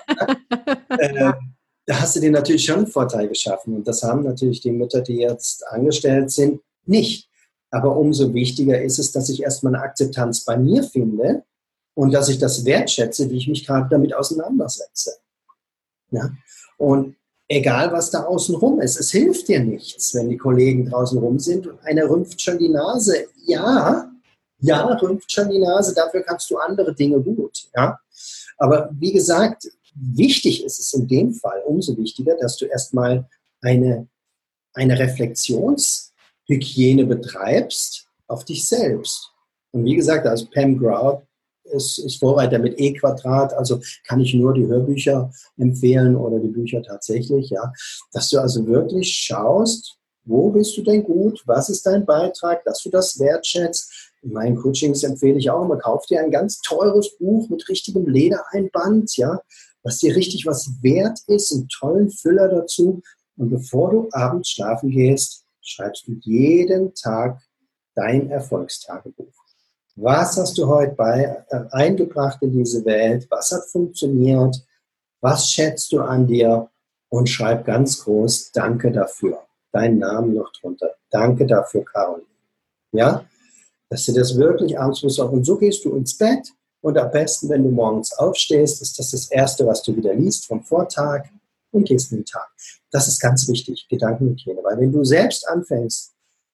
äh, Da hast du dir natürlich schon einen Vorteil geschaffen. Und das haben natürlich die Mütter, die jetzt angestellt sind, nicht. Aber umso wichtiger ist es, dass ich erstmal eine Akzeptanz bei mir finde und dass ich das wertschätze, wie ich mich gerade damit auseinandersetze. Ja? Und egal, was da außen rum ist, es hilft dir nichts, wenn die Kollegen draußen rum sind und einer rümpft schon die Nase. Ja, ja, rümpft schon die Nase, dafür kannst du andere Dinge gut. Ja? Aber wie gesagt, wichtig ist es in dem Fall, umso wichtiger, dass du erstmal eine, eine Reflexionshygiene betreibst auf dich selbst. Und wie gesagt, also Pam Grout ist, ist Vorreiter mit E Quadrat, also kann ich nur die Hörbücher empfehlen oder die Bücher tatsächlich, ja, dass du also wirklich schaust, wo bist du denn gut, was ist dein Beitrag, dass du das wertschätzt. In meinen Coachings empfehle ich auch immer, kauf dir ein ganz teures Buch mit richtigem Ledereinband, ja, was dir richtig was wert ist, einen tollen Füller dazu. Und bevor du abends schlafen gehst, schreibst du jeden Tag dein Erfolgstagebuch. Was hast du heute bei, äh, eingebracht in diese Welt? Was hat funktioniert? Was schätzt du an dir? Und schreib ganz groß, danke dafür. Deinen Namen noch drunter. Danke dafür, Caroline. Ja? Dass du das wirklich abends musst. Und so gehst du ins Bett. Und am besten, wenn du morgens aufstehst, ist das das Erste, was du wieder liest vom Vortag und gehst in den Tag. Das ist ganz wichtig, Gedankenhygiene. Weil wenn du selbst anfängst,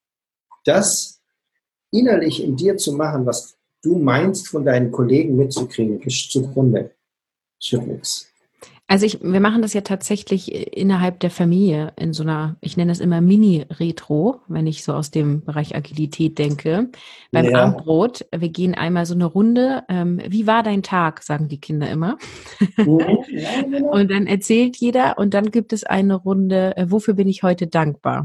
das innerlich in dir zu machen, was du meinst, von deinen Kollegen mitzukriegen, ist zugrunde. Stimmt nichts. Also ich, wir machen das ja tatsächlich innerhalb der Familie in so einer, ich nenne das immer Mini-Retro, wenn ich so aus dem Bereich Agilität denke. Beim Ja. Abendbrot, wir gehen einmal so eine Runde. Ähm, wie war dein Tag, sagen die Kinder immer. Mhm. Ja, genau. Und dann erzählt jeder und dann gibt es eine Runde, äh, wofür bin ich heute dankbar?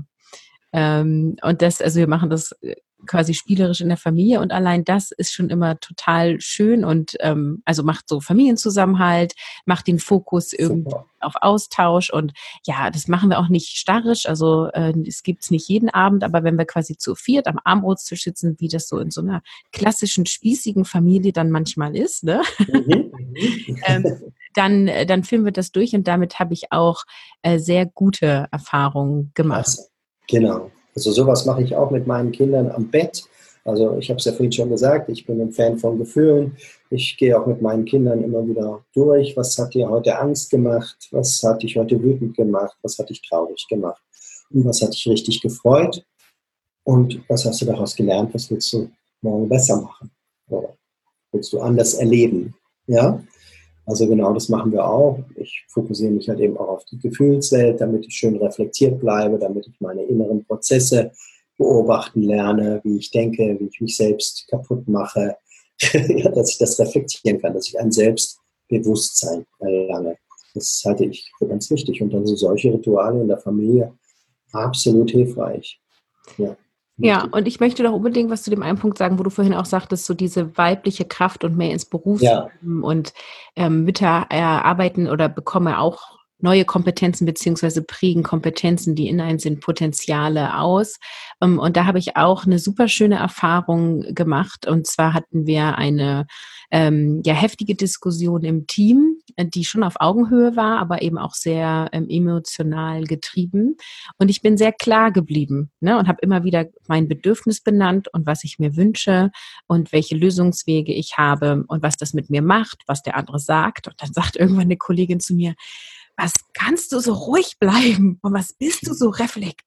Ähm, und das, also wir machen das quasi spielerisch in der Familie und allein das ist schon immer total schön und ähm, also macht so Familienzusammenhalt, macht den Fokus irgendwie Super. auf Austausch und ja, das machen wir auch nicht starrisch, also äh, es gibt's nicht jeden Abend, aber wenn wir quasi zu viert am Abendbrotstisch sitzen, wie das so in so einer klassischen, spießigen Familie dann manchmal ist, ne? Mhm. Mhm. ähm, dann, dann führen wir das durch und damit habe ich auch äh, sehr gute Erfahrungen gemacht. Klasse. Genau. Also sowas mache ich auch mit meinen Kindern am Bett. Also ich habe es ja vorhin schon gesagt, ich bin ein Fan von Gefühlen. Ich gehe auch mit meinen Kindern immer wieder durch. Was hat dir heute Angst gemacht? Was hat dich heute wütend gemacht? Was hat dich traurig gemacht? Und was hat dich richtig gefreut? Und was hast du daraus gelernt? Was willst du morgen besser machen? Oder willst du anders erleben? Ja? Also genau, das machen wir auch. Ich fokussiere mich halt eben auch auf die Gefühlswelt, damit ich schön reflektiert bleibe, damit ich meine inneren Prozesse beobachten lerne, wie ich denke, wie ich mich selbst kaputt mache, ja, dass ich das reflektieren kann, dass ich ein Selbstbewusstsein erlange. Das halte ich für ganz wichtig. Und dann sind solche Rituale in der Familie absolut hilfreich. Ja. Ja, und ich möchte doch unbedingt was zu dem einen Punkt sagen, wo du vorhin auch sagtest, so diese weibliche Kraft und mehr ins Berufsleben Ja. und ähm, Mütter erarbeiten oder bekomme auch neue Kompetenzen beziehungsweise prägen Kompetenzen, die in einem sind, Potenziale aus. Um, und da habe ich auch eine super schöne Erfahrung gemacht. Und zwar hatten wir eine ähm, ja, heftige Diskussion im Team, die schon auf Augenhöhe war, aber eben auch sehr ähm, emotional getrieben. Und ich bin sehr klar geblieben, ne, und habe immer wieder mein Bedürfnis benannt und was ich mir wünsche und welche Lösungswege ich habe und was das mit mir macht, was der andere sagt. Und dann sagt irgendwann eine Kollegin zu mir, was kannst du so ruhig bleiben und was bist du so reflektiert?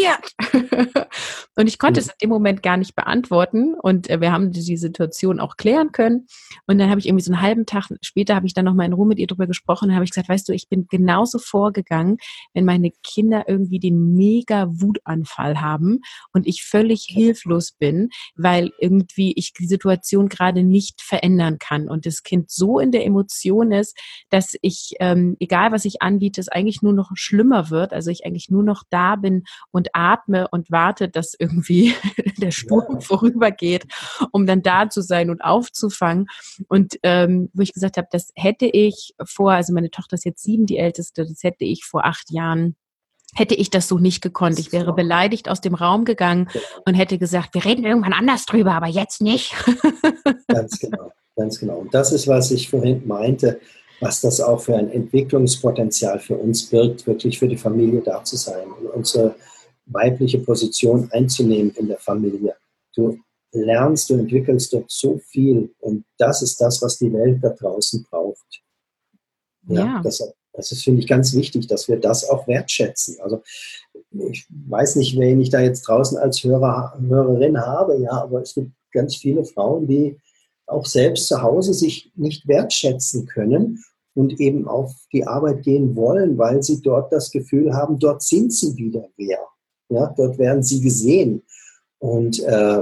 Und ich konnte es in dem Moment gar nicht beantworten und äh, wir haben die Situation auch klären können und dann habe ich irgendwie so einen halben Tag später habe ich dann nochmal in Ruhe mit ihr drüber gesprochen und habe ich gesagt, weißt du, ich bin genauso vorgegangen, wenn meine Kinder irgendwie den mega Wutanfall haben und ich völlig hilflos bin, weil irgendwie ich die Situation gerade nicht verändern kann und das Kind so in der Emotion ist, dass ich, ähm, egal was ich anbiete, es eigentlich nur noch schlimmer wird, also ich eigentlich nur noch da bin und atme und warte, dass irgendwie der Sturm vorübergeht, um dann da zu sein und aufzufangen. Und ähm, wo ich gesagt habe, das hätte ich vor, also meine Tochter ist jetzt sieben, die älteste, das hätte ich vor acht Jahren, hätte ich das so nicht gekonnt. Ich wäre beleidigt aus dem Raum gegangen und hätte gesagt, wir reden irgendwann anders drüber, aber jetzt nicht. Ganz genau, ganz genau. Und das ist, was ich vorhin meinte, was das auch für ein Entwicklungspotenzial für uns birgt, wirklich für die Familie da zu sein und unsere weibliche Position einzunehmen in der Familie. Du lernst, du entwickelst dort so viel und das ist das, was die Welt da draußen braucht. Ja, Ja. das, das ist, finde ich, ganz wichtig, dass wir das auch wertschätzen. Also ich weiß nicht, wen ich da jetzt draußen als Hörer, Hörerin habe, ja, aber es gibt ganz viele Frauen, die auch selbst zu Hause sich nicht wertschätzen können und eben auf die Arbeit gehen wollen, weil sie dort das Gefühl haben, dort sind sie wieder wer. Ja, dort werden sie gesehen. Und äh,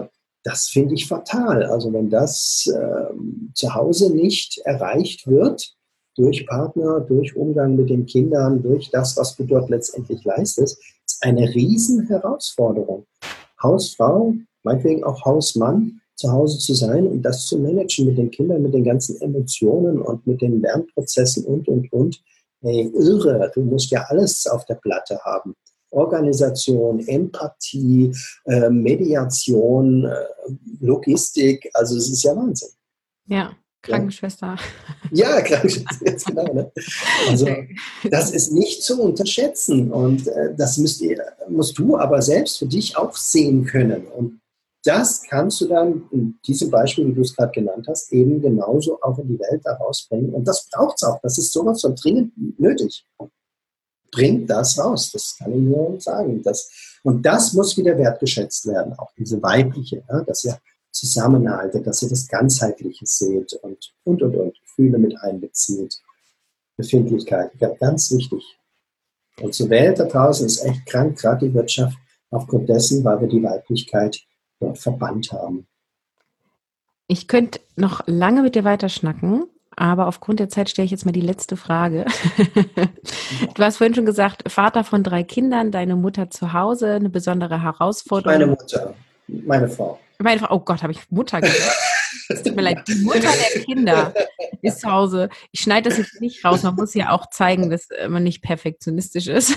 das finde ich fatal. Also wenn das äh, zu Hause nicht erreicht wird, durch Partner, durch Umgang mit den Kindern, durch das, was du dort letztendlich leistest, ist eine riesen Herausforderung. Hausfrau, meinetwegen auch Hausmann, zu Hause zu sein und das zu managen mit den Kindern, mit den ganzen Emotionen und mit den Lernprozessen und, und, und. Hey, irre, du musst ja alles auf der Platte haben. Organisation, Empathie, äh, Mediation, äh, Logistik, also es ist ja Wahnsinn. Ja, Krankenschwester. Ja, Krankenschwester, jetzt genau. Ne? Also das ist nicht zu unterschätzen und äh, das müsst ihr, musst du aber selbst für dich auch sehen können. Und das kannst du dann in diesem Beispiel, wie du es gerade genannt hast, eben genauso auch in die Welt da rausbringen. Und das braucht es auch. Das ist sowas von dringend nötig. Bringt das raus. Das kann ich nur sagen. Das, und das muss wieder wertgeschätzt werden. Auch diese weibliche, ja, dass ihr zusammenhaltet, dass ihr das Ganzheitliche seht und, und, und, und Gefühle mit einbezieht. Befindlichkeit, ja, ganz wichtig. Und zur Welt da draußen ist echt krank, gerade die Wirtschaft, aufgrund dessen, weil wir die Weiblichkeit dort verbannt haben. Ich könnte noch lange mit dir weiterschnacken, aber aufgrund der Zeit stelle ich jetzt mal die letzte Frage. Du hast vorhin schon gesagt, Vater von drei Kindern, deine Mutter zu Hause, eine besondere Herausforderung. Meine Mutter, meine Frau. Meine Frau, oh Gott, habe ich Mutter gesagt? Es tut mir leid, die Mutter der Kinder ist zu Hause. Ich schneide das jetzt nicht raus, man muss ja auch zeigen, dass man nicht perfektionistisch ist.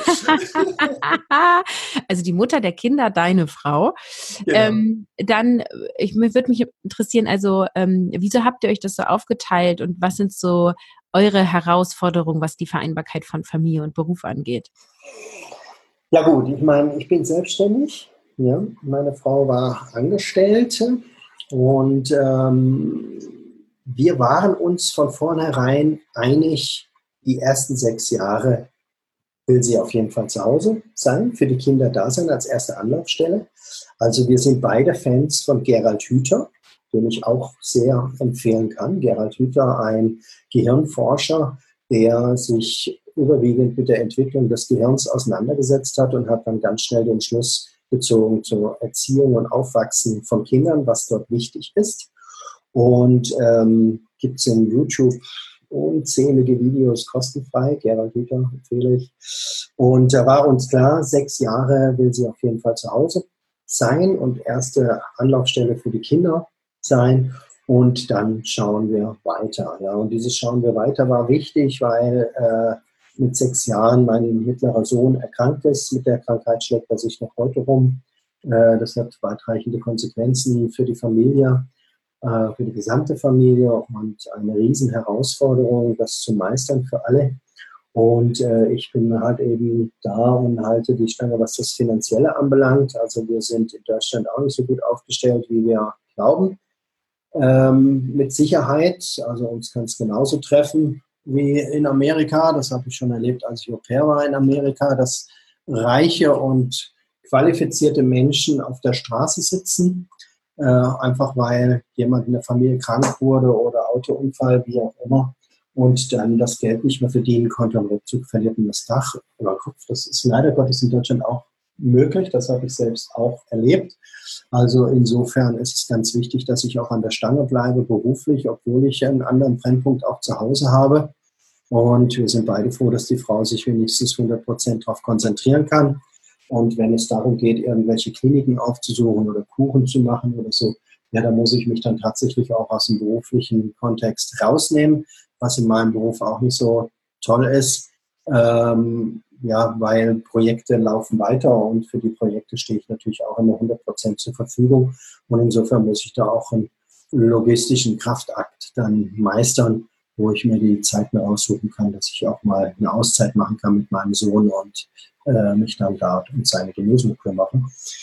Also die Mutter der Kinder, deine Frau. Genau. Ähm, dann, ich würde mich interessieren, also ähm, wieso habt ihr euch das so aufgeteilt und was sind so eure Herausforderungen, was die Vereinbarkeit von Familie und Beruf angeht? Ja gut, ich meine, ich bin selbstständig. Ja, meine Frau war Angestellte und ähm, wir waren uns von vornherein einig, die ersten sechs Jahre will sie auf jeden Fall zu Hause sein, für die Kinder da sein als erste Anlaufstelle. Also wir sind beide Fans von Gerald Hüther, den ich auch sehr empfehlen kann. Gerald Hüther, ein Gehirnforscher, der sich überwiegend mit der Entwicklung des Gehirns auseinandergesetzt hat und hat dann ganz schnell den Schluss bezogen zur Erziehung und Aufwachsen von Kindern, was dort wichtig ist. Und ähm, gibt es in YouTube unzählige Videos kostenfrei. Gerald Hüther empfehle ich. Und da war uns klar, sechs Jahre will sie auf jeden Fall zu Hause sein und erste Anlaufstelle für die Kinder sein. Und dann schauen wir weiter. Ja. Und dieses Schauen wir weiter war wichtig, weil äh, mit sechs Jahren mein mittlerer Sohn erkrankt ist. Mit der Krankheit schlägt er sich noch heute rum. Äh, das hat weitreichende Konsequenzen für die Familie, äh, für die gesamte Familie und eine riesen Herausforderung, das zu meistern für alle. Und äh, ich bin halt eben da und halte die Stange, was das Finanzielle anbelangt. Also wir sind in Deutschland auch nicht so gut aufgestellt, wie wir glauben. Ähm, mit Sicherheit, also uns kann es genauso treffen wie in Amerika. Das habe ich schon erlebt, als ich Au pair war in Amerika, dass reiche und qualifizierte Menschen auf der Straße sitzen, äh, einfach weil jemand in der Familie krank wurde oder Autounfall, wie auch immer, und dann das Geld nicht mehr verdienen konnte. Am Rückzug verliert man das Dach über den Kopf. Das ist leider Gottes in Deutschland auch möglich. Das habe ich selbst auch erlebt. Also insofern ist es ganz wichtig, dass ich auch an der Stange bleibe, beruflich, obwohl ich einen anderen Brennpunkt auch zu Hause habe. Und wir sind beide froh, dass die Frau sich wenigstens hundert Prozent darauf konzentrieren kann. Und wenn es darum geht, irgendwelche Kliniken aufzusuchen oder Kuchen zu machen oder so, ja, da muss ich mich dann tatsächlich auch aus dem beruflichen Kontext rausnehmen, was in meinem Beruf auch nicht so toll ist. Ähm, ja, weil Projekte laufen weiter und für die Projekte stehe ich natürlich auch immer hundert Prozent zur Verfügung. Und insofern muss ich da auch einen logistischen Kraftakt dann meistern, wo ich mir die Zeit mehr aussuchen kann, dass ich auch mal eine Auszeit machen kann mit meinem Sohn und äh, mich dann da um seine Genesung kümmere.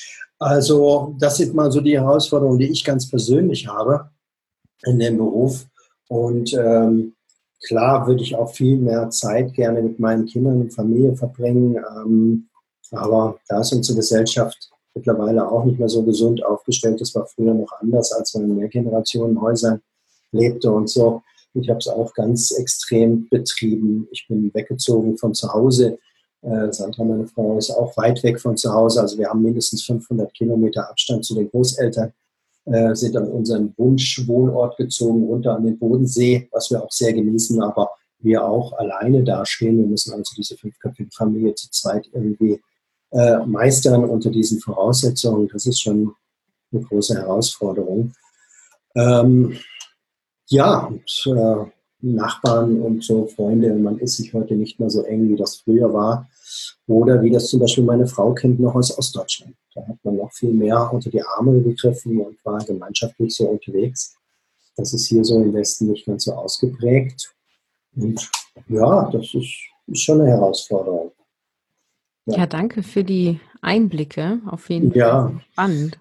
Also das sind mal so die Herausforderungen, die ich ganz persönlich habe in dem Beruf. Und ähm, klar würde ich auch viel mehr Zeit gerne mit meinen Kindern und Familie verbringen. Ähm, aber da ist unsere Gesellschaft mittlerweile auch nicht mehr so gesund aufgestellt. Das war früher noch anders, als man in Mehrgenerationenhäusern lebte und so. Ich habe es auch ganz extrem betrieben. Ich bin weggezogen von zu Hause. Äh, Sandra, meine Frau, ist auch weit weg von zu Hause. Also wir haben mindestens fünfhundert Kilometer Abstand zu den Großeltern. äh, sind an unseren Wunschwohnort gezogen, runter an den Bodensee, was wir auch sehr genießen, aber wir auch alleine dastehen. Wir müssen also diese fünfköpfige Familie zu zweit irgendwie äh, meistern unter diesen Voraussetzungen. Das ist schon eine große Herausforderung. Ähm, ja, und äh, Nachbarn und so Freunde, man ist sich heute nicht mehr so eng, wie das früher war. Oder wie das zum Beispiel meine Frau kennt noch aus Ostdeutschland. Da hat man noch viel mehr unter die Arme gegriffen und war gemeinschaftlich so unterwegs. Das ist hier so im Westen nicht ganz so ausgeprägt. Und ja, das ist, ist schon eine Herausforderung. Ja. ja, danke für die Einblicke. Auf jeden Fall ja. spannend.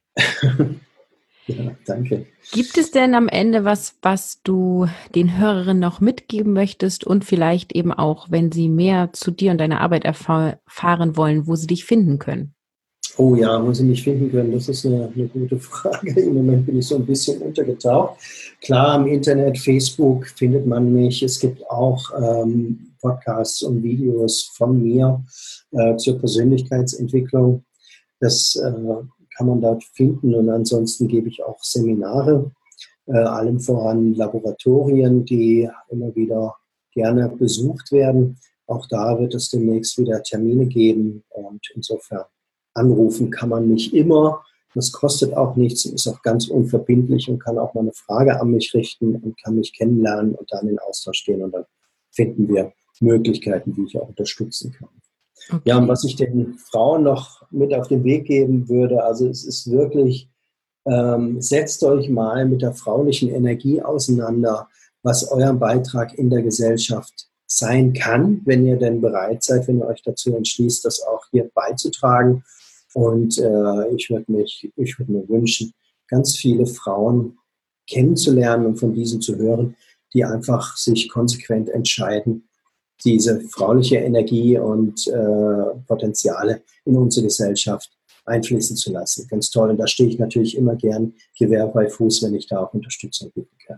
Ja, danke. Gibt es denn am Ende was, was du den Hörerinnen noch mitgeben möchtest und vielleicht eben auch, wenn sie mehr zu dir und deiner Arbeit erfahren wollen, wo sie dich finden können? Oh ja, wo sie mich finden können, das ist eine, eine gute Frage. Im Moment bin ich so ein bisschen untergetaucht. Klar, im Internet, Facebook findet man mich. Es gibt auch ähm, Podcasts und Videos von mir äh, zur Persönlichkeitsentwicklung. Das äh, kann man dort finden und ansonsten gebe ich auch Seminare, äh, allem voran Laboratorien, die immer wieder gerne besucht werden. Auch da wird es demnächst wieder Termine geben und insofern anrufen kann man mich immer. Das kostet auch nichts und ist auch ganz unverbindlich und kann auch mal eine Frage an mich richten und kann mich kennenlernen und dann in Austausch gehen und dann finden wir Möglichkeiten, wie ich auch unterstützen kann. Okay. Ja, und was ich den Frauen noch mit auf den Weg geben würde, also es ist wirklich, ähm, setzt euch mal mit der fraulichen Energie auseinander, was euer Beitrag in der Gesellschaft sein kann, wenn ihr denn bereit seid, wenn ihr euch dazu entschließt, das auch hier beizutragen. Und äh, ich würde mich, ich würde mir wünschen, ganz viele Frauen kennenzulernen und von diesen zu hören, die einfach sich konsequent entscheiden, diese frauliche Energie und äh, Potenziale in unsere Gesellschaft einfließen zu lassen. Ganz toll. Und da stehe ich natürlich immer gern Gewehr bei Fuß, wenn ich da auch Unterstützung bieten kann.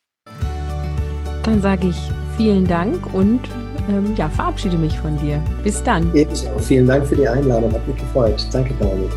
Dann sage ich vielen Dank und ähm, ja, verabschiede mich von dir. Bis dann. Ebenso. Vielen Dank für die Einladung. Hat mich gefreut. Danke, Pauli.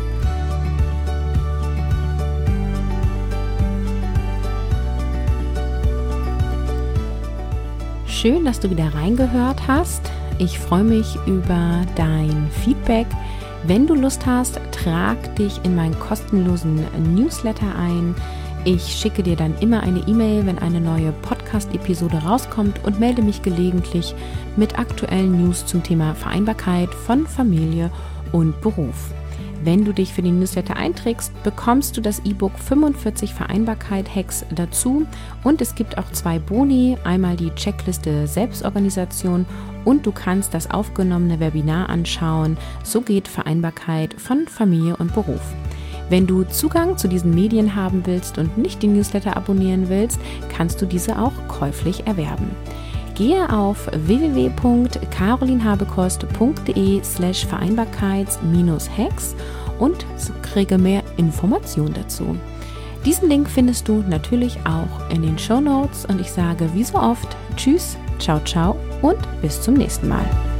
Schön, dass du wieder reingehört hast. Ich freue mich über dein Feedback. Wenn du Lust hast, trag dich in meinen kostenlosen Newsletter ein. Ich schicke dir dann immer eine E-Mail, wenn eine neue Podcast-Episode rauskommt und melde mich gelegentlich mit aktuellen News zum Thema Vereinbarkeit von Familie und Beruf. Wenn du dich für den Newsletter einträgst, bekommst du das E-Book fünfundvierzig Vereinbarkeit-Hacks dazu und es gibt auch zwei Boni, einmal die Checkliste Selbstorganisation und du kannst das aufgenommene Webinar anschauen. So geht Vereinbarkeit von Familie und Beruf. Wenn du Zugang zu diesen Medien haben willst und nicht den Newsletter abonnieren willst, kannst du diese auch käuflich erwerben. Gehe auf w w w punkt carolinhabekost punkt de slash vereinbarkeits-hacks und kriege mehr Informationen dazu. Diesen Link findest du natürlich auch in den Shownotes und ich sage wie so oft Tschüss, ciao, ciao und bis zum nächsten Mal.